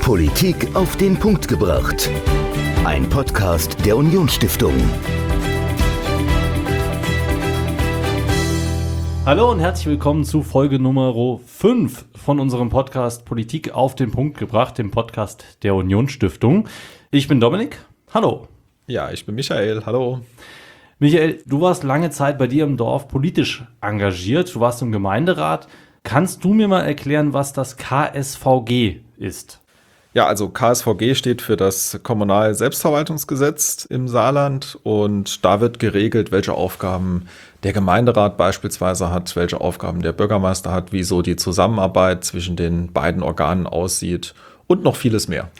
Politik auf den Punkt gebracht. Ein Podcast der Unionsstiftung. Hallo und herzlich willkommen zu Folge Nummer 5 von unserem Podcast Politik auf den Punkt gebracht, dem Podcast der Unionsstiftung. Ich bin Dominik. Hallo. Ja, ich bin Michael. Hallo. Michael, du warst lange Zeit bei dir im Dorf politisch engagiert. Du warst im Gemeinderat. Kannst du mir mal erklären, was das KSVG ist? Ja, also KSVG steht für das Kommunal-Selbstverwaltungsgesetz im Saarland und da wird geregelt, welche Aufgaben der Gemeinderat beispielsweise hat, welche Aufgaben der Bürgermeister hat, wie so die Zusammenarbeit zwischen den beiden Organen aussieht und noch vieles mehr.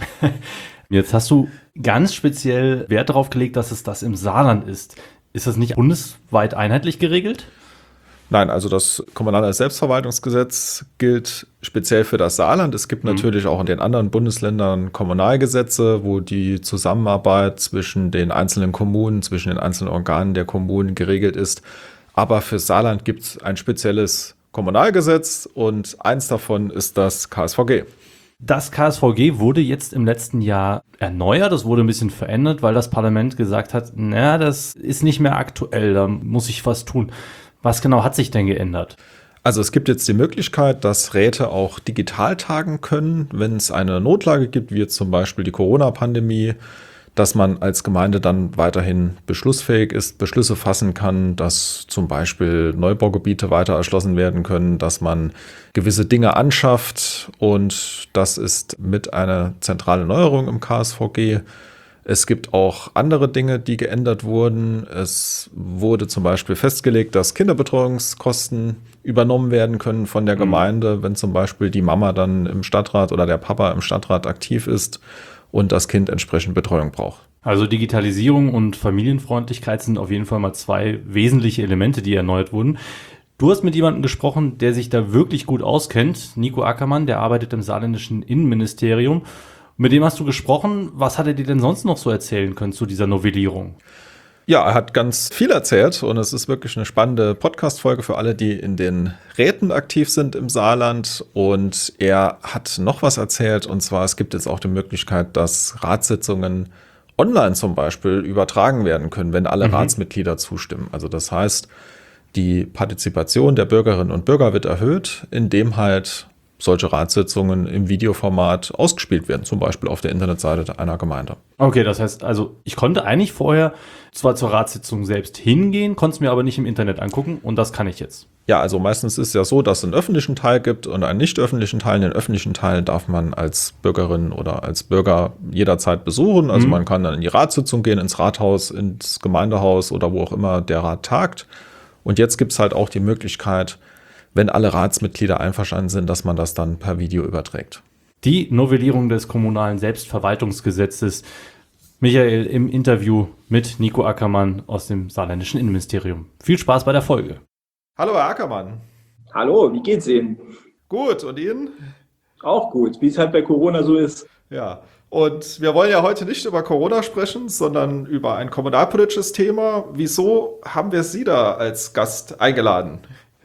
Jetzt hast du ganz speziell Wert darauf gelegt, dass es das im Saarland ist. Ist das nicht bundesweit einheitlich geregelt? Nein, also das kommunale Selbstverwaltungsgesetz gilt speziell für das Saarland. Es gibt natürlich auch in den anderen Bundesländern Kommunalgesetze, wo die Zusammenarbeit zwischen den einzelnen Kommunen, zwischen den einzelnen Organen der Kommunen geregelt ist. Aber für Saarland gibt es ein spezielles Kommunalgesetz und eins davon ist das KSVG. Das KSVG wurde jetzt im letzten Jahr erneuert, es wurde ein bisschen verändert, weil das Parlament gesagt hat, naja, das ist nicht mehr aktuell, da muss ich was tun. Was genau hat sich denn geändert? Also es gibt jetzt die Möglichkeit, dass Räte auch digital tagen können, wenn es eine Notlage gibt, wie jetzt zum Beispiel die Corona-Pandemie, dass man als Gemeinde dann weiterhin beschlussfähig ist, Beschlüsse fassen kann, dass zum Beispiel Neubaugebiete weiter erschlossen werden können, dass man gewisse Dinge anschafft und das ist mit einer zentralen Neuerung im KSVG. Es gibt auch andere Dinge, die geändert wurden. Es wurde zum Beispiel festgelegt, dass Kinderbetreuungskosten übernommen werden können von der Gemeinde, wenn zum Beispiel die Mama dann im Stadtrat oder der Papa im Stadtrat aktiv ist und das Kind entsprechend Betreuung braucht. Also Digitalisierung und Familienfreundlichkeit sind auf jeden Fall mal zwei wesentliche Elemente, die erneuert wurden. Du hast mit jemandem gesprochen, der sich da wirklich gut auskennt, Nico Ackermann, der arbeitet im saarländischen Innenministerium. Mit dem hast du gesprochen. Was hat er dir denn sonst noch so erzählen können zu dieser Novellierung? Ja, er hat ganz viel erzählt und es ist wirklich eine spannende Podcast-Folge für alle, die in den Räten aktiv sind im Saarland. Und er hat noch was erzählt und zwar, es gibt jetzt auch die Möglichkeit, dass Ratssitzungen online zum Beispiel übertragen werden können, wenn alle Ratsmitglieder zustimmen. Also das heißt, die Partizipation der Bürgerinnen und Bürger wird erhöht, indem halt solche Ratssitzungen im Videoformat ausgespielt werden, zum Beispiel auf der Internetseite einer Gemeinde. Okay, das heißt also, ich konnte eigentlich vorher zwar zur Ratssitzung selbst hingehen, konnte es mir aber nicht im Internet angucken und das kann ich jetzt. Ja, also meistens ist es ja so, dass es einen öffentlichen Teil gibt und einen nicht öffentlichen Teil. Den öffentlichen Teil darf man als Bürgerin oder als Bürger jederzeit besuchen. Also man kann dann in die Ratssitzung gehen, ins Rathaus, ins Gemeindehaus oder wo auch immer der Rat tagt. Und jetzt gibt es halt auch die Möglichkeit, wenn alle Ratsmitglieder einverstanden sind, dass man das dann per Video überträgt. Die Novellierung des kommunalen Selbstverwaltungsgesetzes. Michael im Interview mit Nico Ackermann aus dem saarländischen Innenministerium. Viel Spaß bei der Folge. Hallo Herr Ackermann. Hallo, wie geht's Ihnen? Gut, und Ihnen? Auch gut, wie es halt bei Corona so ist. Ja, und wir wollen ja heute nicht über Corona sprechen, sondern über ein kommunalpolitisches Thema. Wieso haben wir Sie da als Gast eingeladen?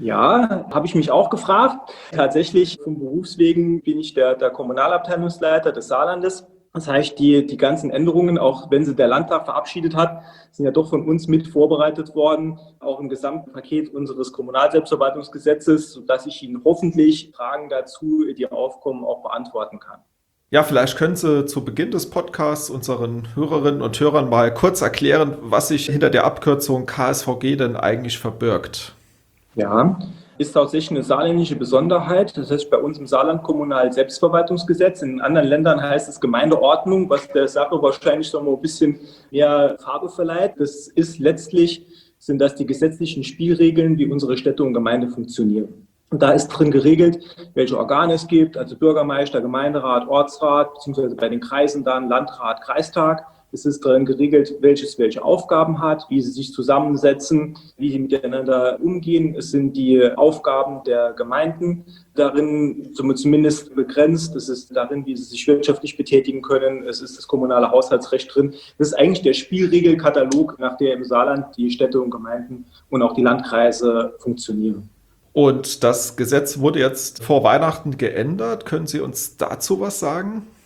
Ja, habe ich mich auch gefragt. Tatsächlich vom Berufswegen bin ich der Kommunalabteilungsleiter des Saarlandes. Das heißt, die ganzen Änderungen, auch wenn sie der Landtag verabschiedet hat, sind ja doch von uns mit vorbereitet worden, auch im Gesamtpaket unseres Kommunalselbstverwaltungsgesetzes, sodass ich Ihnen hoffentlich Fragen dazu, die aufkommen, auch beantworten kann. Ja, vielleicht können Sie zu Beginn des Podcasts unseren Hörerinnen und Hörern mal kurz erklären, was sich hinter der Abkürzung KSVG denn eigentlich verbirgt. Ja, ist tatsächlich eine saarländische Besonderheit. Das heißt bei uns im Saarland Kommunal Selbstverwaltungsgesetz. In anderen Ländern heißt es Gemeindeordnung, was der Sache wahrscheinlich so ein bisschen mehr Farbe verleiht. Das ist letztlich, sind das die gesetzlichen Spielregeln, wie unsere Städte und Gemeinden funktionieren. Und da ist drin geregelt, welche Organe es gibt, also Bürgermeister, Gemeinderat, Ortsrat, beziehungsweise bei den Kreisen dann Landrat, Kreistag. Es ist darin geregelt, welche Aufgaben hat, wie sie sich zusammensetzen, wie sie miteinander umgehen. Es sind die Aufgaben der Gemeinden darin zumindest begrenzt. Es ist darin, wie sie sich wirtschaftlich betätigen können. Es ist das kommunale Haushaltsrecht drin. Das ist eigentlich der Spielregelkatalog, nach der im Saarland die Städte und Gemeinden und auch die Landkreise funktionieren. Und das Gesetz wurde jetzt vor Weihnachten geändert. Können Sie uns dazu was sagen?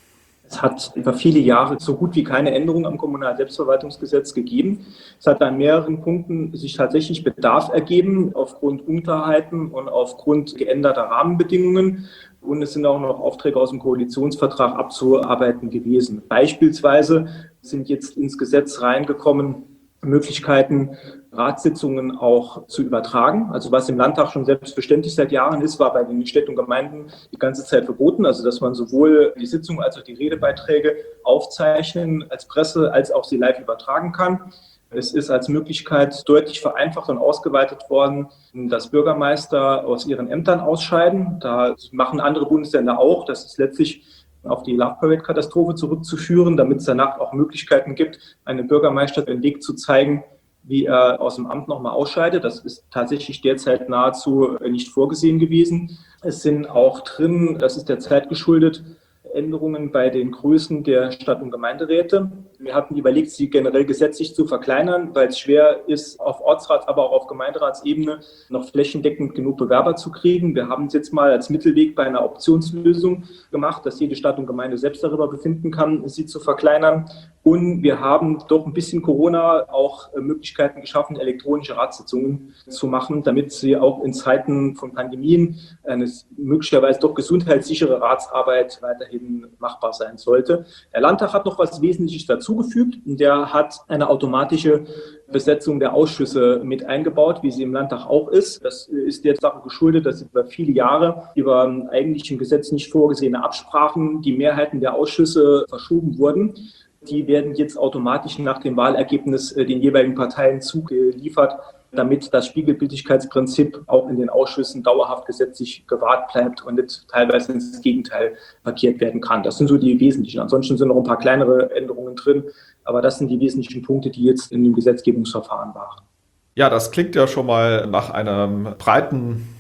Es hat über viele Jahre so gut wie keine Änderung am Kommunalselbstverwaltungsgesetz gegeben. Es hat an mehreren Punkten sich tatsächlich Bedarf ergeben, aufgrund Unklarheiten und aufgrund geänderter Rahmenbedingungen. Und es sind auch noch Aufträge aus dem Koalitionsvertrag abzuarbeiten gewesen. Beispielsweise sind jetzt ins Gesetz reingekommen Möglichkeiten, Ratssitzungen auch zu übertragen. Also was im Landtag schon selbstverständlich seit Jahren ist, war bei den Städten und Gemeinden die ganze Zeit verboten. Also dass man sowohl die Sitzungen als auch die Redebeiträge aufzeichnen als Presse, als auch sie live übertragen kann. Es ist als Möglichkeit deutlich vereinfacht und ausgeweitet worden, dass Bürgermeister aus ihren Ämtern ausscheiden. Da machen andere Bundesländer auch. Das ist letztlich auf die Love Parade-Katastrophe zurückzuführen, damit es danach auch Möglichkeiten gibt, einem Bürgermeister den Weg zu zeigen, wie er aus dem Amt nochmal ausscheidet. Das ist tatsächlich derzeit nahezu nicht vorgesehen gewesen. Es sind auch drin, das ist der Zeit geschuldet, Änderungen bei den Größen der Stadt- und Gemeinderäte. Wir hatten überlegt, sie generell gesetzlich zu verkleinern, weil es schwer ist, auf Ortsrats-, aber auch auf Gemeinderatsebene noch flächendeckend genug Bewerber zu kriegen. Wir haben es jetzt mal als Mittelweg bei einer Optionslösung gemacht, dass jede Stadt und Gemeinde selbst darüber befinden kann, sie zu verkleinern. Und wir haben durch ein bisschen Corona auch Möglichkeiten geschaffen, elektronische Ratssitzungen zu machen, damit sie auch in Zeiten von Pandemien eine möglicherweise doch gesundheitssichere Ratsarbeit weiterhin machbar sein sollte. Der Landtag hat noch was Wesentliches dazugefügt. Der hat eine automatische Besetzung der Ausschüsse mit eingebaut, wie sie im Landtag auch ist. Das ist der Sache geschuldet, dass über viele Jahre über eigentlich im Gesetz nicht vorgesehene Absprachen die Mehrheiten der Ausschüsse verschoben wurden. Die werden jetzt automatisch nach dem Wahlergebnis den jeweiligen Parteien zugeliefert, damit das Spiegelbildlichkeitsprinzip auch in den Ausschüssen dauerhaft gesetzlich gewahrt bleibt und nicht teilweise ins Gegenteil verkehrt werden kann. Das sind so die wesentlichen. Ansonsten sind noch ein paar kleinere Änderungen drin, aber das sind die wesentlichen Punkte, die jetzt in dem Gesetzgebungsverfahren waren. Ja, das klingt ja schon mal nach einem breiten,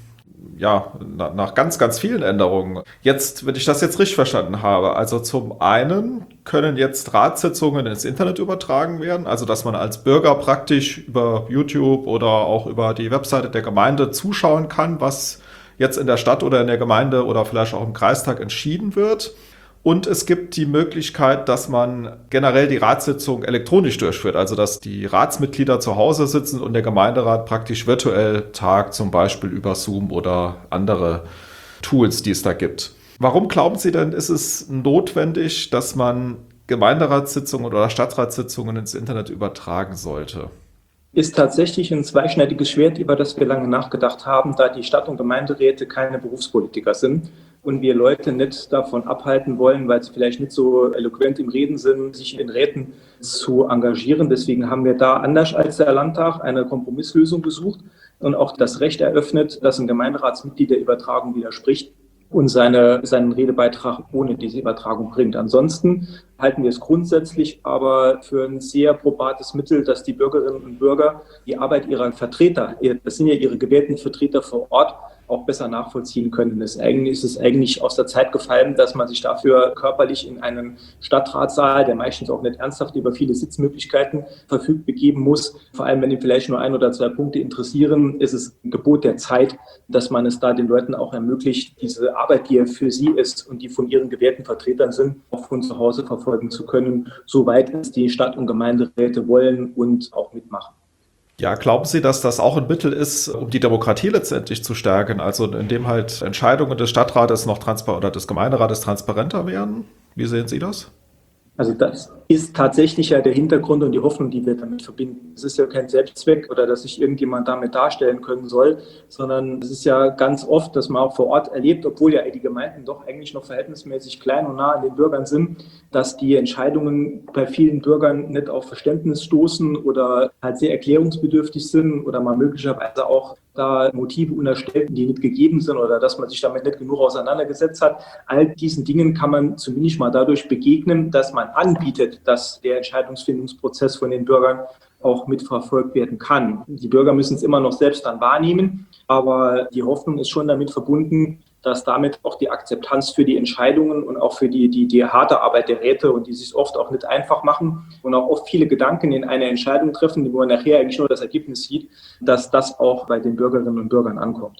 nach ganz, ganz vielen Änderungen. Jetzt, wenn ich das jetzt richtig verstanden habe, also zum einen können jetzt Ratssitzungen ins Internet übertragen werden, also dass man als Bürger praktisch über YouTube oder auch über die Webseite der Gemeinde zuschauen kann, was jetzt in der Stadt oder in der Gemeinde oder vielleicht auch im Kreistag entschieden wird. Und es gibt die Möglichkeit, dass man generell die Ratssitzung elektronisch durchführt, also dass die Ratsmitglieder zu Hause sitzen und der Gemeinderat praktisch virtuell tagt, zum Beispiel über Zoom oder andere Tools, die es da gibt. Warum glauben Sie denn, ist es notwendig, dass man Gemeinderatssitzungen oder Stadtratssitzungen ins Internet übertragen sollte? Ist tatsächlich ein zweischneidiges Schwert, über das wir lange nachgedacht haben, da die Stadt- und Gemeinderäte keine Berufspolitiker sind und wir Leute nicht davon abhalten wollen, weil sie vielleicht nicht so eloquent im Reden sind, sich in Räten zu engagieren. Deswegen haben wir da, anders als der Landtag, eine Kompromisslösung gesucht und auch das Recht eröffnet, dass ein Gemeinderatsmitglied der Übertragung widerspricht und seinen Redebeitrag ohne diese Übertragung bringt. Ansonsten halten wir es grundsätzlich aber für ein sehr probates Mittel, dass die Bürgerinnen und Bürger die Arbeit ihrer Vertreter, das sind ja ihre gewählten Vertreter vor Ort, auch besser nachvollziehen können. Es ist eigentlich aus der Zeit gefallen, dass man sich dafür körperlich in einen Stadtratssaal, der meistens auch nicht ernsthaft über viele Sitzmöglichkeiten verfügt, begeben muss. Vor allem, wenn ihn vielleicht nur 1 oder 2 Punkte interessieren, ist es ein Gebot der Zeit, dass man es da den Leuten auch ermöglicht, diese Arbeit, die ja für sie ist und die von ihren gewählten Vertretern sind, auch von zu Hause verfolgen zu können, soweit es die Stadt- und Gemeinderäte wollen und auch mitmachen. Ja, glauben Sie, dass das auch ein Mittel ist, um die Demokratie letztendlich zu stärken? Also indem halt Entscheidungen des Stadtrates noch oder des Gemeinderates transparenter werden? Wie sehen Sie das? Also das ist tatsächlich ja der Hintergrund und die Hoffnung, die wir damit verbinden. Es ist ja kein Selbstzweck oder dass sich irgendjemand damit darstellen können soll, sondern es ist ja ganz oft, dass man auch vor Ort erlebt, obwohl ja die Gemeinden doch eigentlich noch verhältnismäßig klein und nah an den Bürgern sind, dass die Entscheidungen bei vielen Bürgern nicht auf Verständnis stoßen oder halt sehr erklärungsbedürftig sind oder man möglicherweise auch da Motive unterstellt, die nicht gegeben sind oder dass man sich damit nicht genug auseinandergesetzt hat. All diesen Dingen kann man zumindest mal dadurch begegnen, dass man anbietet, dass der Entscheidungsfindungsprozess von den Bürgern auch mitverfolgt werden kann. Die Bürger müssen es immer noch selbst dann wahrnehmen, aber die Hoffnung ist schon damit verbunden, dass damit auch die Akzeptanz für die Entscheidungen und auch für die harte Arbeit der Räte und die sich oft auch nicht einfach machen und auch oft viele Gedanken in eine Entscheidung treffen, wo man nachher eigentlich nur das Ergebnis sieht, dass das auch bei den Bürgerinnen und Bürgern ankommt.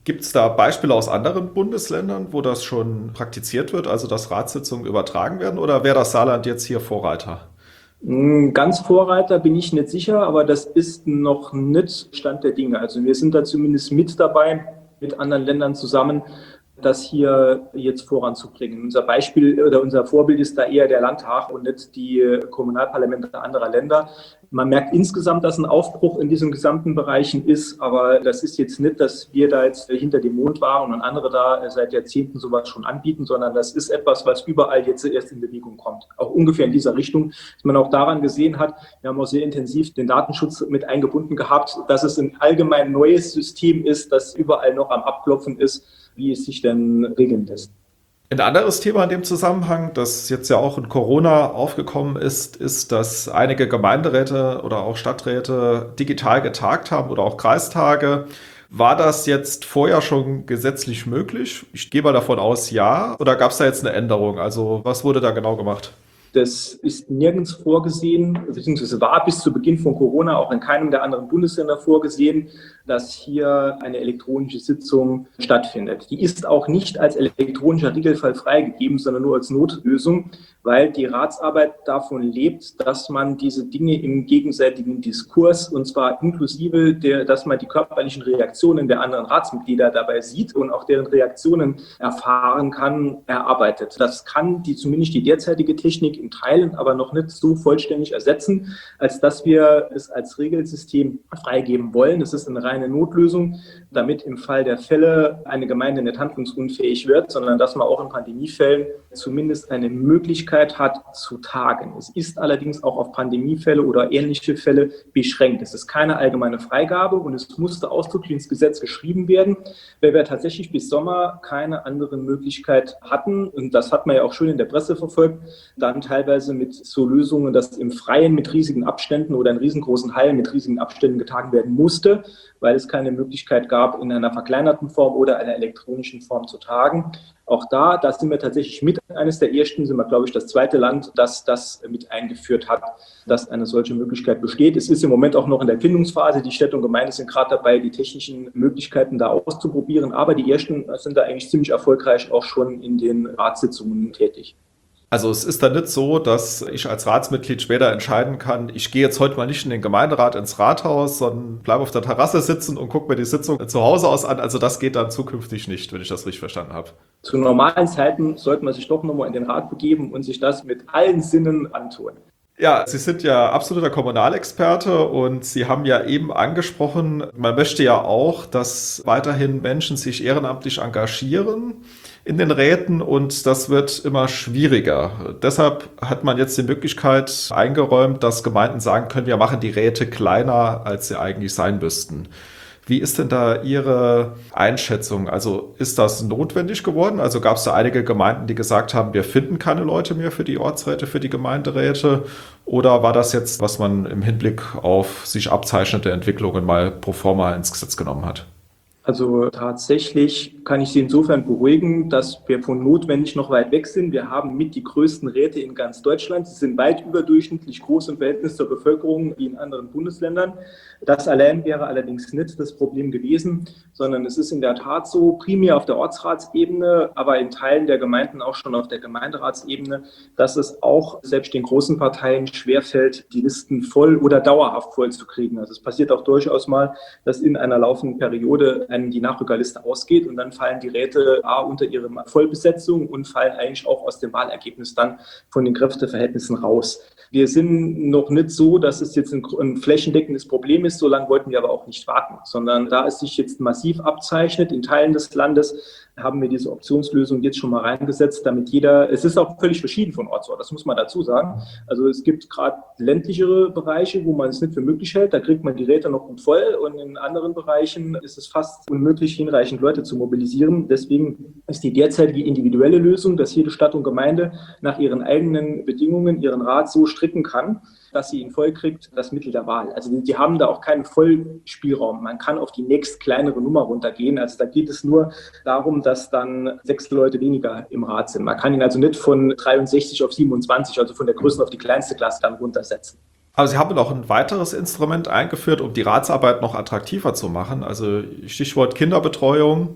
Gibt es da Beispiele aus anderen Bundesländern, wo das schon praktiziert wird, also dass Ratssitzungen übertragen werden, oder wäre das Saarland jetzt hier Vorreiter? Ganz Vorreiter bin ich nicht sicher, aber das ist noch nicht Stand der Dinge. Also wir sind da zumindest mit dabei, mit anderen Ländern zusammen, das hier jetzt voranzubringen. Unser Beispiel oder unser Vorbild ist da eher der Landtag und nicht die Kommunalparlamente anderer Länder. Man merkt insgesamt, dass ein Aufbruch in diesen gesamten Bereichen ist, aber das ist jetzt nicht, dass wir da jetzt hinter dem Mond waren und andere da seit Jahrzehnten sowas schon anbieten, sondern das ist etwas, was überall jetzt erst in Bewegung kommt. Auch ungefähr in dieser Richtung, dass man auch daran gesehen hat, wir haben auch sehr intensiv den Datenschutz mit eingebunden gehabt, dass es ein allgemein neues System ist, das überall noch am Abklopfen ist, wie es sich denn regeln lässt. Ein anderes Thema in dem Zusammenhang, das jetzt ja auch in Corona aufgekommen ist, ist, dass einige Gemeinderäte oder auch Stadträte digital getagt haben oder auch Kreistage. War das jetzt vorher schon gesetzlich möglich? Ich gehe mal davon aus, ja. Oder gab es da jetzt eine Änderung? Also was wurde da genau gemacht? Das ist nirgends vorgesehen, beziehungsweise war bis zu Beginn von Corona auch in keinem der anderen Bundesländer vorgesehen, dass hier eine elektronische Sitzung stattfindet. Die ist auch nicht als elektronischer Regelfall freigegeben, sondern nur als Notlösung, weil die Ratsarbeit davon lebt, dass man diese Dinge im gegenseitigen Diskurs, und zwar inklusive dass man die körperlichen Reaktionen der anderen Ratsmitglieder dabei sieht und auch deren Reaktionen erfahren kann, erarbeitet. Das kann zumindest die derzeitige Technik in Teilen aber noch nicht so vollständig ersetzen, als dass wir es als Regelsystem freigeben wollen. Es ist eine reine Notlösung, damit im Fall der Fälle eine Gemeinde nicht handlungsunfähig wird, sondern dass man auch in Pandemiefällen zumindest eine Möglichkeit hat zu tagen. Es ist allerdings auch auf Pandemiefälle oder ähnliche Fälle beschränkt. Es ist keine allgemeine Freigabe und es musste ausdrücklich ins Gesetz geschrieben werden, weil wir tatsächlich bis Sommer keine andere Möglichkeit hatten. Und das hat man ja auch schön in der Presse verfolgt, dann teilweise mit so Lösungen, dass im Freien mit riesigen Abständen oder in riesengroßen Hallen mit riesigen Abständen getagen werden musste, weil es keine Möglichkeit gab, in einer verkleinerten Form oder einer elektronischen Form zu tagen. Auch da sind wir tatsächlich mit eines der ersten, sind wir, glaube ich, das zweite Land, das das mit eingeführt hat, dass eine solche Möglichkeit besteht. Es ist im Moment auch noch in der Findungsphase. Die Städte und Gemeinden sind gerade dabei, die technischen Möglichkeiten da auszuprobieren. Aber die ersten sind da eigentlich ziemlich erfolgreich auch schon in den Ratssitzungen tätig. Also es ist dann nicht so, dass ich als Ratsmitglied später entscheiden kann, ich gehe jetzt heute mal nicht in den Gemeinderat ins Rathaus, sondern bleibe auf der Terrasse sitzen und gucke mir die Sitzung zu Hause aus an. Also das geht dann zukünftig nicht, wenn ich das richtig verstanden habe. Zu normalen Zeiten sollte man sich doch nochmal in den Rat begeben und sich das mit allen Sinnen antun. Ja, Sie sind ja absoluter Kommunalexperte und Sie haben ja eben angesprochen, man möchte ja auch, dass weiterhin Menschen sich ehrenamtlich engagieren in den Räten und das wird immer schwieriger. Deshalb hat man jetzt die Möglichkeit eingeräumt, dass Gemeinden sagen können, wir machen die Räte kleiner, als sie eigentlich sein müssten. Wie ist denn da Ihre Einschätzung? Also ist das notwendig geworden? Also gab es da einige Gemeinden, die gesagt haben, wir finden keine Leute mehr für die Ortsräte, für die Gemeinderäte? Oder war das jetzt, was man im Hinblick auf sich abzeichnende Entwicklungen mal pro forma ins Gesetz genommen hat? Also tatsächlich kann ich Sie insofern beruhigen, dass wir von notwendig noch weit weg sind. Wir haben mit die größten Räte in ganz Deutschland. Sie sind weit überdurchschnittlich groß im Verhältnis zur Bevölkerung wie in anderen Bundesländern. Das allein wäre allerdings nicht das Problem gewesen, sondern es ist in der Tat so, primär auf der Ortsratsebene, aber in Teilen der Gemeinden auch schon auf der Gemeinderatsebene, dass es auch selbst den großen Parteien schwerfällt, die Listen voll oder dauerhaft voll zu kriegen. Also es passiert auch durchaus mal, dass in einer laufenden Periode die Nachrückerliste ausgeht und dann fallen die Räte unter ihre Vollbesetzung und fallen eigentlich auch aus dem Wahlergebnis dann von den Kräfteverhältnissen raus. Wir sind noch nicht so, dass es jetzt ein flächendeckendes Problem ist, so lange wollten wir aber auch nicht warten, sondern da es sich jetzt massiv abzeichnet in Teilen des Landes, haben wir diese Optionslösung jetzt schon mal reingesetzt, damit es ist auch völlig verschieden von Ort zu Ort, das muss man dazu sagen. Also es gibt gerade ländlichere Bereiche, wo man es nicht für möglich hält, da kriegt man die Räte noch gut voll und in anderen Bereichen ist es fast unmöglich, hinreichend Leute zu mobilisieren. Deswegen ist die derzeitige individuelle Lösung, dass jede Stadt und Gemeinde nach ihren eigenen Bedingungen ihren Rat so stricken kann, dass sie ihn voll kriegt, das Mittel der Wahl. Also die haben da auch keinen Vollspielraum. Man kann auf die nächst kleinere Nummer runtergehen. Also da geht es nur darum, dass dann 6 Leute weniger im Rat sind. Man kann ihn also nicht von 63 auf 27, also von der größten auf die kleinste Klasse dann runtersetzen. Aber Sie haben noch ein weiteres Instrument eingeführt, um die Ratsarbeit noch attraktiver zu machen. Also Stichwort Kinderbetreuung.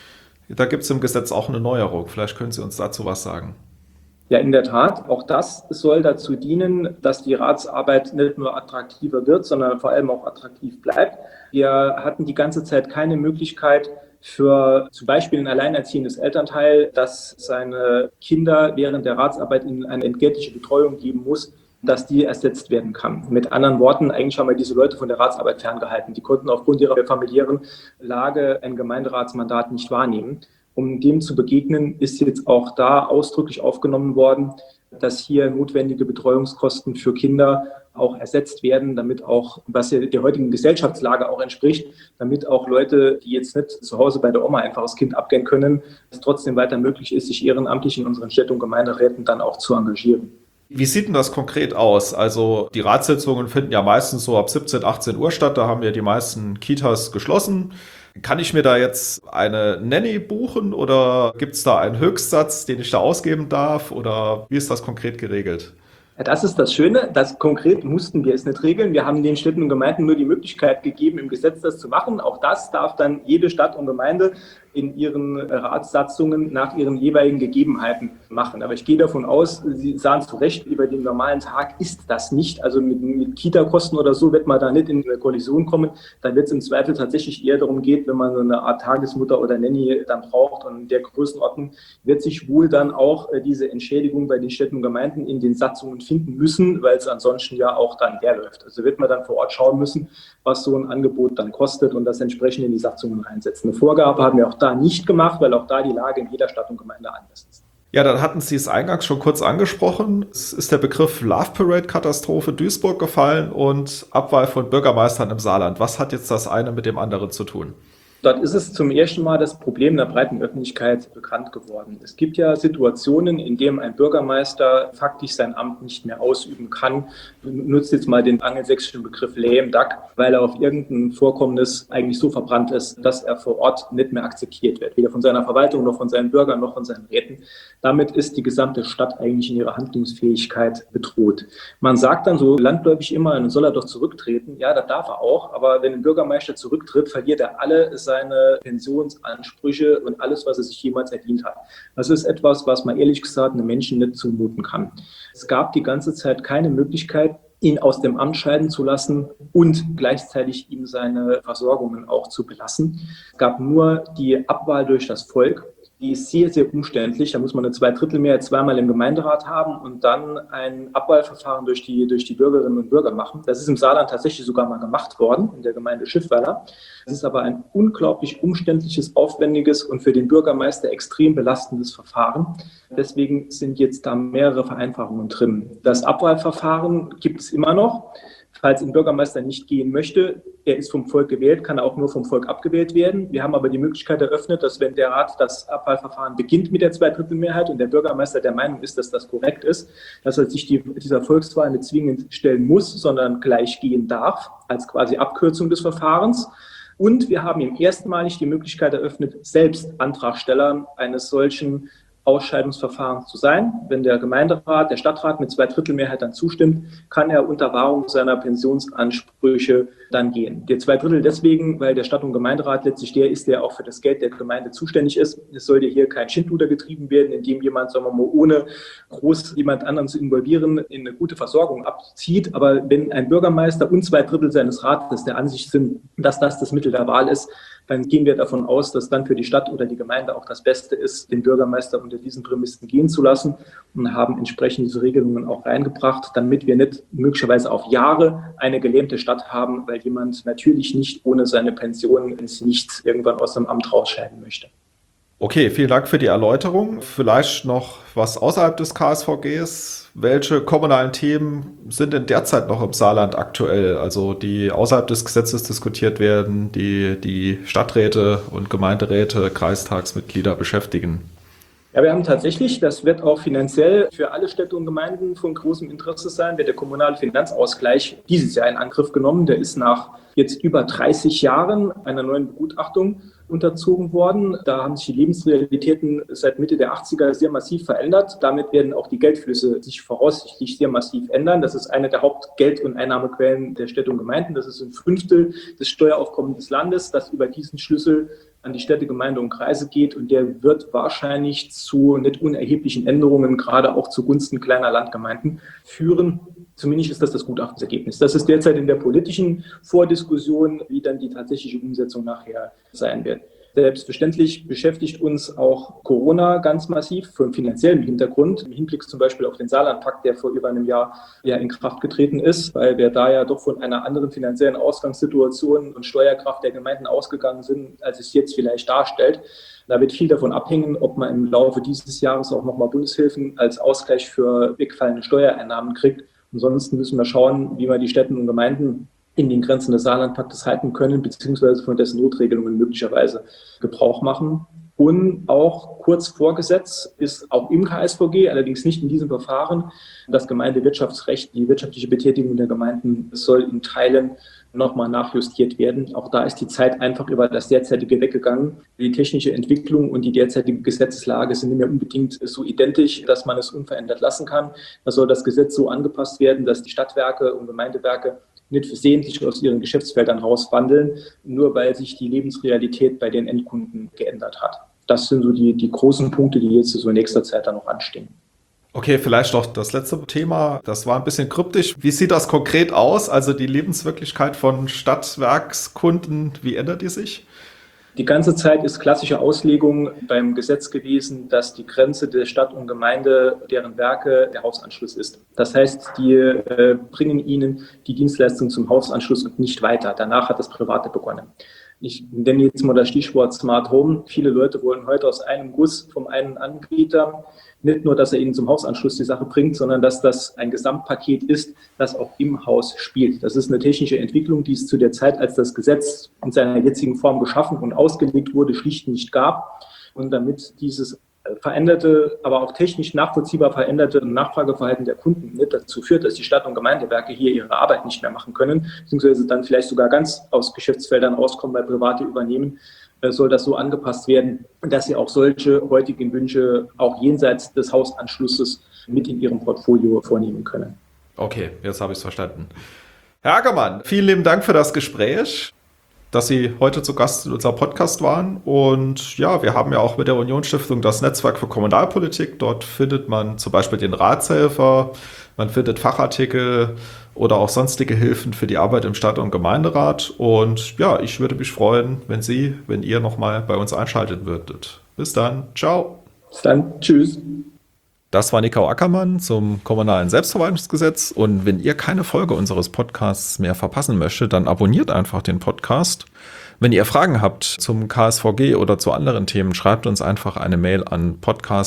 Da gibt es im Gesetz auch eine Neuerung. Vielleicht können Sie uns dazu was sagen. Ja, in der Tat. Auch das soll dazu dienen, dass die Ratsarbeit nicht nur attraktiver wird, sondern vor allem auch attraktiv bleibt. Wir hatten die ganze Zeit keine Möglichkeit für zum Beispiel ein alleinerziehendes Elternteil, das seine Kinder während der Ratsarbeit in eine entgeltliche Betreuung geben muss, dass die ersetzt werden kann. Mit anderen Worten, eigentlich haben wir diese Leute von der Ratsarbeit ferngehalten. Die konnten aufgrund ihrer familiären Lage ein Gemeinderatsmandat nicht wahrnehmen. Um dem zu begegnen, ist jetzt auch da ausdrücklich aufgenommen worden, dass hier notwendige Betreuungskosten für Kinder auch ersetzt werden, damit auch, was ja der heutigen Gesellschaftslage auch entspricht, damit auch Leute, die jetzt nicht zu Hause bei der Oma einfach das Kind abgeben können, es trotzdem weiter möglich ist, sich ehrenamtlich in unseren Städten und Gemeinderäten dann auch zu engagieren. Wie sieht denn das konkret aus? Also die Ratssitzungen finden ja meistens so ab 17, 18 Uhr statt. Da haben ja die meisten Kitas geschlossen. Kann ich mir da jetzt eine Nanny buchen oder gibt es da einen Höchstsatz, den ich da ausgeben darf? Oder wie ist das konkret geregelt? Ja, das ist das Schöne, dass konkret mussten wir es nicht regeln. Wir haben den Städten und Gemeinden nur die Möglichkeit gegeben, im Gesetz das zu machen. Auch das darf dann jede Stadt und Gemeinde in ihren Ratssatzungen nach ihren jeweiligen Gegebenheiten machen. Aber ich gehe davon aus, Sie sagen zu Recht, über den normalen Tag ist das nicht. Also mit Kita-Kosten oder so wird man da nicht in eine Kollision kommen. Dann wird es im Zweifel tatsächlich eher darum gehen, wenn man so eine Art Tagesmutter oder Nanny dann braucht. Und in der Größenordnung wird sich wohl dann auch diese Entschädigung bei den Städten und Gemeinden in den Satzungen finden müssen, weil es ansonsten ja auch dann leer läuft. Also wird man dann vor Ort schauen müssen, was so ein Angebot dann kostet und das entsprechend in die Satzungen reinsetzen. Eine Vorgabe haben wir auch da nicht gemacht, weil auch da die Lage in jeder Stadt und Gemeinde anders ist. Ja, dann hatten Sie es eingangs schon kurz angesprochen. Es ist der Begriff Love Parade Katastrophe Duisburg gefallen und Abwahl von Bürgermeistern im Saarland. Was hat jetzt das eine mit dem anderen zu tun? Dort ist es zum ersten Mal das Problem der breiten Öffentlichkeit bekannt geworden. Es gibt ja Situationen, in denen ein Bürgermeister faktisch sein Amt nicht mehr ausüben kann. Ich nutze jetzt mal den angelsächsischen Begriff lame duck, weil er auf irgendein Vorkommnis eigentlich so verbrannt ist, dass er vor Ort nicht mehr akzeptiert wird. Weder von seiner Verwaltung noch von seinen Bürgern noch von seinen Räten. Damit ist die gesamte Stadt eigentlich in ihrer Handlungsfähigkeit bedroht. Man sagt dann so landläufig immer, dann soll er doch zurücktreten. Ja, das darf er auch. Aber wenn ein Bürgermeister zurücktritt, verliert er alle seine Pensionsansprüche und alles, was er sich jemals verdient hat. Das ist etwas, was man ehrlich gesagt einem Menschen nicht zumuten kann. Es gab die ganze Zeit keine Möglichkeit, ihn aus dem Amt scheiden zu lassen und gleichzeitig ihm seine Versorgungen auch zu belassen. Es gab nur die Abwahl durch das Volk. Die ist sehr, sehr umständlich. Da muss man eine Zweidrittelmehrheit zweimal im Gemeinderat haben und dann ein Abwahlverfahren durch die Bürgerinnen und Bürger machen. Das ist im Saarland tatsächlich sogar mal gemacht worden, in der Gemeinde Schiffweiler. Das ist aber ein unglaublich umständliches, aufwendiges und für den Bürgermeister extrem belastendes Verfahren. Deswegen sind jetzt da mehrere Vereinfachungen drin. Das Abwahlverfahren gibt es immer noch. Falls ein Bürgermeister nicht gehen möchte, er ist vom Volk gewählt, kann er auch nur vom Volk abgewählt werden. Wir haben aber die Möglichkeit eröffnet, dass wenn der Rat das Abwahlverfahren beginnt mit der Zweidrittelmehrheit und der Bürgermeister der Meinung ist, dass das korrekt ist, dass er sich dieser Volkswahl nicht zwingend stellen muss, sondern gleich gehen darf, als quasi Abkürzung des Verfahrens. Und wir haben ihm erstmalig die Möglichkeit eröffnet, selbst Antragsteller eines solchen Ausscheidungsverfahrens zu sein. Wenn der Gemeinderat, der Stadtrat mit Zweidrittelmehrheit dann zustimmt, kann er unter Wahrung seiner Pensionsansprüche dann gehen. Der Zweidrittel deswegen, weil der Stadt- und Gemeinderat letztlich der ist, der auch für das Geld der Gemeinde zuständig ist. Es sollte hier kein Schindluder getrieben werden, indem jemand, sagen wir mal, ohne groß jemand anderen zu involvieren, in eine gute Versorgung abzieht. Aber wenn ein Bürgermeister und 2/3 seines Rates der Ansicht sind, dass das Mittel der Wahl ist, dann gehen wir davon aus, dass dann für die Stadt oder die Gemeinde auch das Beste ist, den Bürgermeister unter diesen Prämissen gehen zu lassen und haben entsprechend diese Regelungen auch reingebracht, damit wir nicht möglicherweise auf Jahre eine gelähmte Stadt haben, weil jemand natürlich nicht ohne seine Pension ins Nichts irgendwann aus dem Amt rausscheiden möchte. Okay, vielen Dank für die Erläuterung. Vielleicht noch was außerhalb des KSVGs. Welche kommunalen Themen sind denn derzeit noch im Saarland aktuell? Also die außerhalb des Gesetzes diskutiert werden, die Stadträte und Gemeinderäte, Kreistagsmitglieder beschäftigen? Ja, wir haben tatsächlich, das wird auch finanziell für alle Städte und Gemeinden von großem Interesse sein, wird der kommunale Finanzausgleich dieses Jahr in Angriff genommen. Der ist nach jetzt über 30 Jahren einer neuen Begutachtung unterzogen worden. Da haben sich die Lebensrealitäten seit Mitte der 80er sehr massiv verändert. Damit werden auch die Geldflüsse sich voraussichtlich sehr massiv ändern. Das ist eine der Hauptgeld- und Einnahmequellen der Städte und Gemeinden. Das ist 1/5 des Steueraufkommens des Landes, das über diesen Schlüssel an die Städte, Gemeinde und Kreise geht. Und der wird wahrscheinlich zu nicht unerheblichen Änderungen, gerade auch zugunsten kleiner Landgemeinden, führen. Zumindest ist das Gutachtensergebnis. Das ist derzeit in der politischen Vordiskussion, wie dann die tatsächliche Umsetzung nachher sein wird. Selbstverständlich beschäftigt uns auch Corona ganz massiv vom finanziellen Hintergrund, im Hinblick zum Beispiel auf den Saarlandpakt, der vor über einem Jahr in Kraft getreten ist, weil wir da ja doch von einer anderen finanziellen Ausgangssituation und Steuerkraft der Gemeinden ausgegangen sind, als es jetzt vielleicht darstellt. Da wird viel davon abhängen, ob man im Laufe dieses Jahres auch nochmal Bundeshilfen als Ausgleich für wegfallende Steuereinnahmen kriegt. Ansonsten müssen wir schauen, wie wir die Städte und Gemeinden in den Grenzen des Saarlandpaktes halten können, beziehungsweise von dessen Notregelungen möglicherweise Gebrauch machen. Und auch kurz vor Gesetz ist auch im KSVG, allerdings nicht in diesem Verfahren, das Gemeindewirtschaftsrecht, die wirtschaftliche Betätigung der Gemeinden soll in Teilen nochmal nachjustiert werden. Auch da ist die Zeit einfach über das derzeitige weggegangen. Die technische Entwicklung und die derzeitige Gesetzeslage sind nicht mehr unbedingt so identisch, dass man es unverändert lassen kann. Da soll das Gesetz so angepasst werden, dass die Stadtwerke und Gemeindewerke nicht versehentlich aus ihren Geschäftsfeldern rauswandeln, nur weil sich die Lebensrealität bei den Endkunden geändert hat. Das sind so die großen Punkte, die jetzt so in nächster Zeit dann noch anstehen. Okay, vielleicht noch das letzte Thema. Das war ein bisschen kryptisch. Wie sieht das konkret aus? Also die Lebenswirklichkeit von Stadtwerkskunden, wie ändert die sich? Die ganze Zeit ist klassische Auslegung beim Gesetz gewesen, dass die Grenze der Stadt und Gemeinde, deren Werke, der Hausanschluss ist. Das heißt, die bringen ihnen die Dienstleistung zum Hausanschluss und nicht weiter. Danach hat das Private begonnen. Ich nenne jetzt mal das Stichwort Smart Home. Viele Leute wollen heute aus einem Guss vom einen Anbieter nicht nur, dass er ihnen zum Hausanschluss die Sache bringt, sondern dass das ein Gesamtpaket ist, das auch im Haus spielt. Das ist eine technische Entwicklung, die es zu der Zeit, als das Gesetz in seiner jetzigen Form geschaffen und ausgelegt wurde, schlicht nicht gab. Und damit dieses veränderte, aber auch technisch nachvollziehbar veränderte Nachfrageverhalten der Kunden nicht dazu führt, dass die Stadt- und Gemeindewerke hier ihre Arbeit nicht mehr machen können, beziehungsweise dann vielleicht sogar ganz aus Geschäftsfeldern rauskommen, weil Private übernehmen, soll das so angepasst werden, dass sie auch solche heutigen Wünsche auch jenseits des Hausanschlusses mit in ihrem Portfolio vornehmen können. Okay, jetzt habe ich es verstanden. Herr Ackermann, vielen lieben Dank für das Gespräch, dass Sie heute zu Gast in unserem Podcast waren. Und ja, wir haben ja auch mit der Unionsstiftung das Netzwerk für Kommunalpolitik. Dort findet man zum Beispiel den Ratshelfer, man findet Fachartikel oder auch sonstige Hilfen für die Arbeit im Stadt- und Gemeinderat. Und ja, ich würde mich freuen, wenn ihr nochmal bei uns einschalten würdet. Bis dann. Ciao. Bis dann. Tschüss. Das war Nico Ackermann zum Kommunalen Selbstverwaltungsgesetz. Und wenn ihr keine Folge unseres Podcasts mehr verpassen möchtet, dann abonniert einfach den Podcast. Wenn ihr Fragen habt zum KSVG oder zu anderen Themen, schreibt uns einfach eine Mail an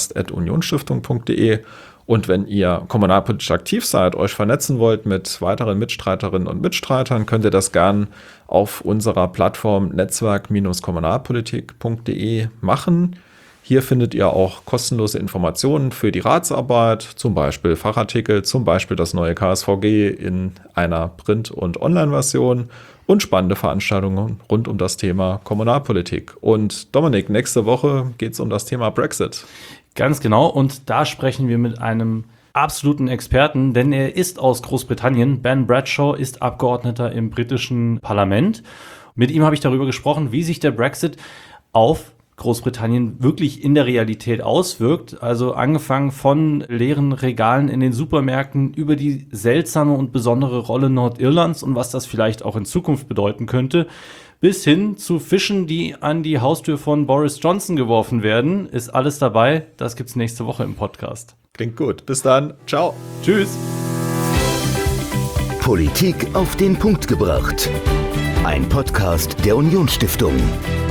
podcast@unionsstiftung.de. Und wenn ihr kommunalpolitisch aktiv seid, euch vernetzen wollt mit weiteren Mitstreiterinnen und Mitstreitern, könnt ihr das gern auf unserer Plattform netzwerk-kommunalpolitik.de machen. Hier findet ihr auch kostenlose Informationen für die Ratsarbeit, zum Beispiel Fachartikel, zum Beispiel das neue KSVG in einer Print- und Online-Version und spannende Veranstaltungen rund um das Thema Kommunalpolitik. Und Dominik, nächste Woche geht es um das Thema Brexit. Ganz genau, und da sprechen wir mit einem absoluten Experten, denn er ist aus Großbritannien. Ben Bradshaw ist Abgeordneter im britischen Parlament. Mit ihm habe ich darüber gesprochen, wie sich der Brexit auf Großbritannien wirklich in der Realität auswirkt. Also angefangen von leeren Regalen in den Supermärkten über die seltsame und besondere Rolle Nordirlands und was das vielleicht auch in Zukunft bedeuten könnte, bis hin zu Fischen, die an die Haustür von Boris Johnson geworfen werden. Ist alles dabei. Das gibt's nächste Woche im Podcast. Klingt gut. Bis dann. Ciao. Tschüss. Politik auf den Punkt gebracht. Ein Podcast der Unionsstiftung.